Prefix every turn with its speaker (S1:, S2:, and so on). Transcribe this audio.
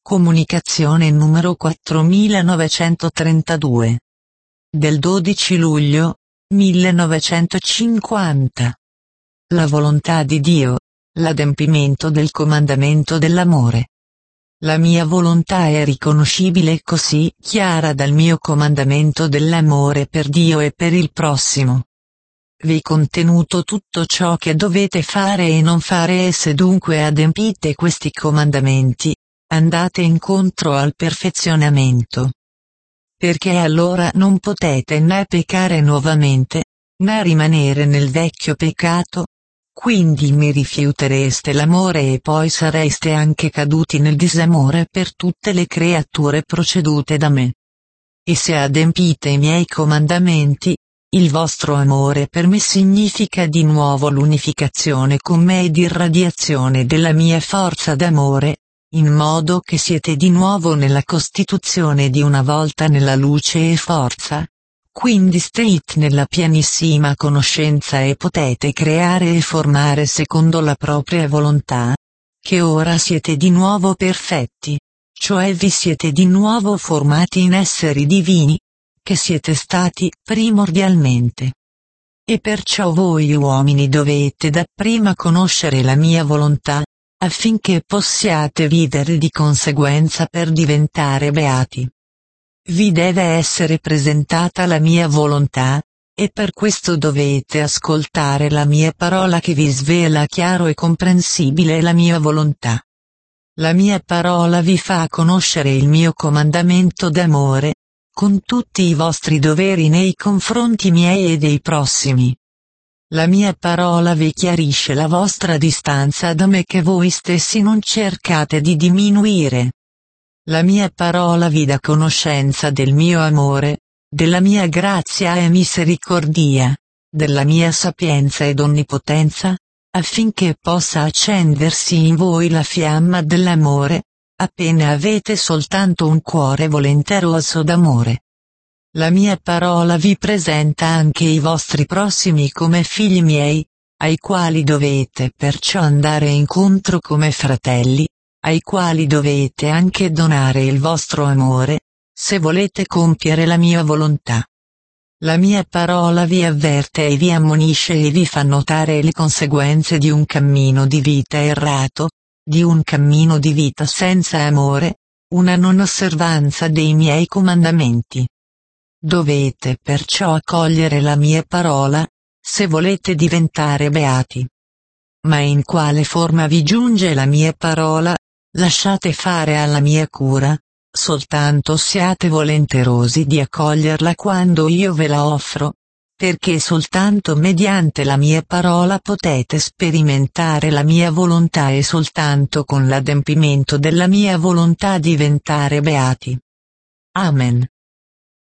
S1: Comunicazione numero 4932. Del 12 luglio 1950. La volontà di Dio, l'adempimento del comandamento dell'amore. La mia volontà è riconoscibile così chiara dal mio comandamento dell'amore per Dio e per il prossimo. Vi contenuto tutto ciò che dovete fare e non fare e se dunque adempite questi comandamenti, andate incontro al perfezionamento. Perché allora non potete né peccare nuovamente, né rimanere nel vecchio peccato, quindi mi rifiutereste l'amore e poi sareste anche caduti nel disamore per tutte le creature procedute da me. E se adempite i miei comandamenti, il vostro amore per me significa di nuovo l'unificazione con me ed irradiazione della mia forza d'amore, in modo che siete di nuovo nella costituzione di una volta nella luce e forza, quindi state nella pienissima conoscenza e potete creare e formare secondo la propria volontà, che ora siete di nuovo perfetti, cioè vi siete di nuovo formati in esseri divini, che siete stati primordialmente. E perciò voi uomini dovete dapprima conoscere la mia volontà, affinché possiate vivere di conseguenza per diventare beati. Vi deve essere presentata la mia volontà, e per questo dovete ascoltare la mia parola che vi svela chiaro e comprensibile la mia volontà. La mia parola vi fa conoscere il mio comandamento d'amore, con tutti i vostri doveri nei confronti miei e dei prossimi. La mia parola vi chiarisce la vostra distanza da me che voi stessi non cercate di diminuire. La mia parola vi dà conoscenza del mio amore, della mia grazia e misericordia, della mia sapienza ed onnipotenza, affinché possa accendersi in voi la fiamma dell'amore, appena avete soltanto un cuore volenteroso d'amore. La mia parola vi presenta anche i vostri prossimi come figli miei, ai quali dovete perciò andare incontro come fratelli, ai quali dovete anche donare il vostro amore, se volete compiere la mia volontà. La mia parola vi avverte e vi ammonisce e vi fa notare le conseguenze di un cammino di vita errato, di un cammino di vita senza amore, una non osservanza dei miei comandamenti. Dovete perciò accogliere la mia parola, se volete diventare beati. Ma in quale forma vi giunge la mia parola? Lasciate fare alla mia cura, soltanto siate volenterosi di accoglierla quando io ve la offro, perché soltanto mediante la mia parola potete sperimentare la mia volontà e soltanto con l'adempimento della mia volontà diventare beati. Amen.